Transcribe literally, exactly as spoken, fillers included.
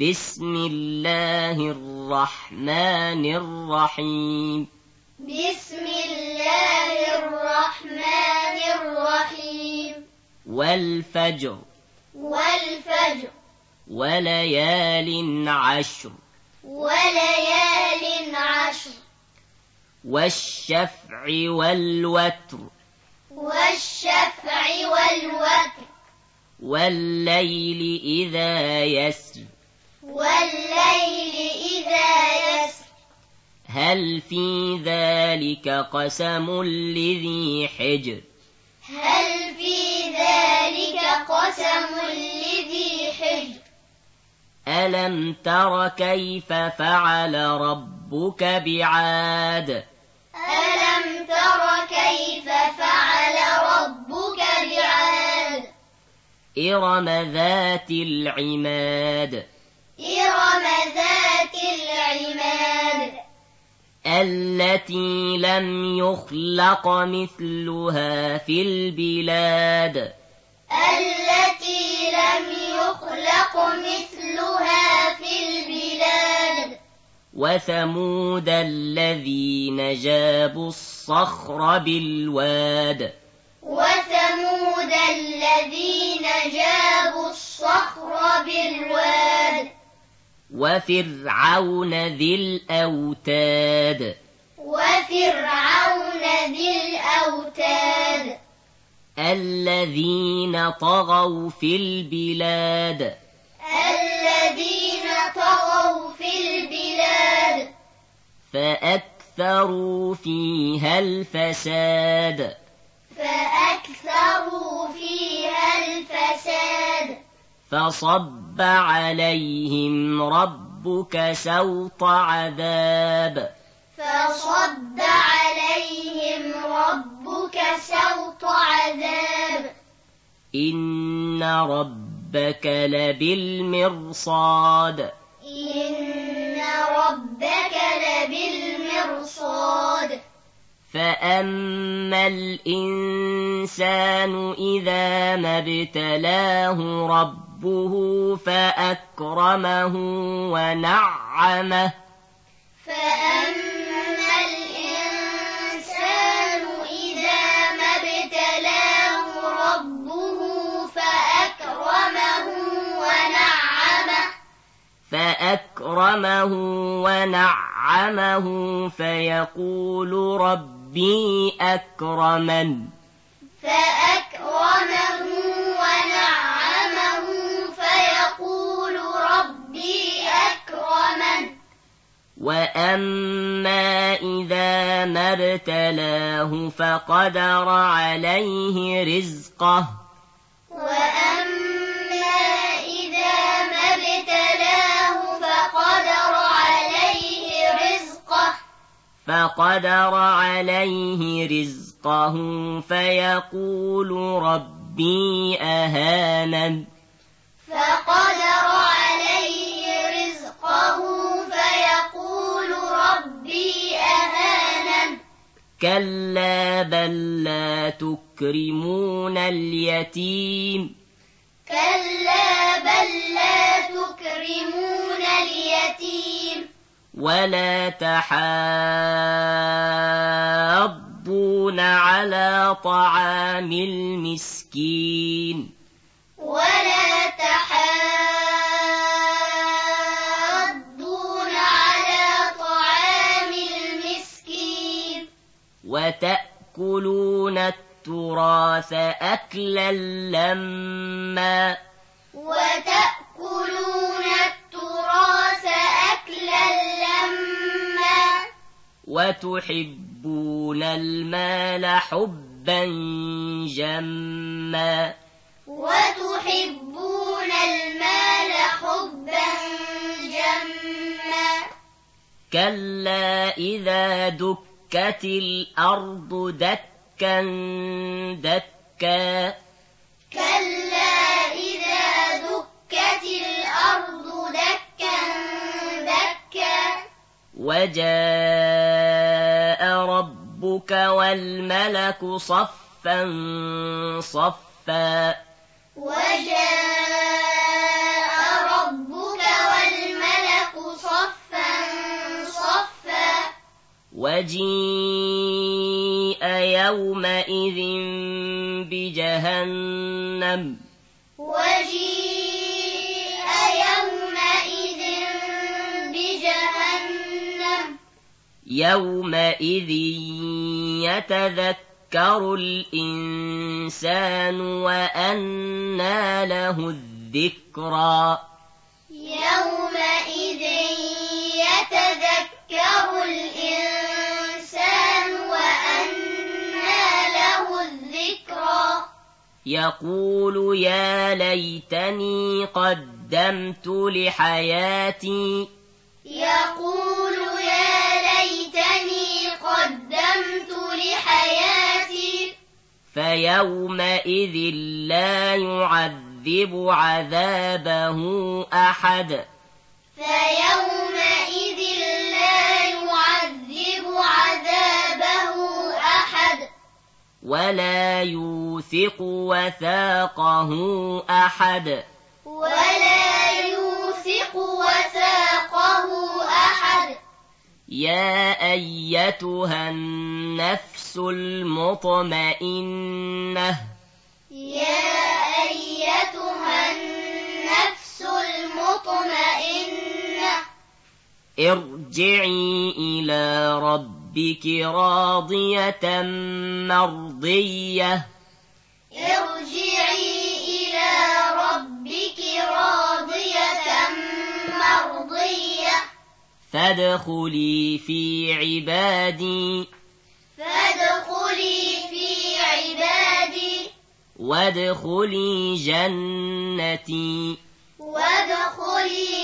بسم الله الرحمن الرحيم بسم الله الرحمن الرحيم والفجر والفجر وليال عشر وليال عشر والشفع والوتر والشفع والوتر والليل إذا يسر والليل إذا يسر هل في ذلك قسم لذي حجر هل في ذلك قسم لذي حجر ألم تر كيف فعل ربك بعاد ألم تر كيف فعل ربك بعاد إرم ذات العماد إرم ذات العماد التي لم يخلق مثلها في البلاد التي لم يخلق مثلها في البلاد وثمود الذين جابوا الصخر بالواد وثمود الذين جابوا الصخر بالواد وفرعون ذي الأوتاد وفرعون ذي الأوتاد الذين طغوا في البلاد الذين طغوا في البلاد فأكثروا فيها الفساد فأكثروا فيها الفساد فصب عليهم ربك سوط عذاب فصب عليهم ربك سوط عذاب إن ربك لبالمرصاد إن ربك لبالمرصاد فأما الإنسان إذا ما ابتلاه ربه فأكرمه ونعمه فأما الإنسان إذا ما ابتلاه ربه فأكرمه ونعمه فأكرمه ونعمه فيقول ربي أكرمن فأكرمه ونعمه فيقول ربي أكرمن وأما إذا ما ابتلاه فقدر عليه رزقه وأما إذا ما ابتلاه فقدر عليه رزقه فقدر عليه رزقه فيقول ربي أهانن فقدر عليه رزقه فيقول ربي أهانن كلا بل لا تكرمون اليتيم كلا بل لا تكرمون اليتيم ولا تحاضون على طعام المسكين ولا تحاضون على طعام المسكين وتأكلون التراث أكلا لما وتأكلون التراث أكلا لما وتحبون المال حبا جما وتحبون المال حبا جما كلا إذا دكت الأرض دكا دكا كلا إذا دكت الأرض دكا دكا وجاء ربك والملك صفا صفا وجاء ربك والملك وجيء يومئذ بجهنم وجيء يومئذ بجهنم يومئذ يتذكر الإنسان وأنى له الذكرى يومئذ يتذكر الإنسان وأنى له الذكرى يقول يا ليتني قدمت لحياتي يقول يا ليتني قدمت لحياتي فيومئذ لا يعذب عذابه أحد فيومئذ لا يعذب عذابه أحد ولا يوثق وثاقه أحد ولا يوثق وثاقه أحد يا أيتها النفس المطمئنة يا أيتها النفس المطمئنة ارجعي إلى ربك راضية مرضية ارجعي إلى ربك راضية مرضية فادخلي في عبادي فادخلي في عبادي وادخلي جنتي وادخلي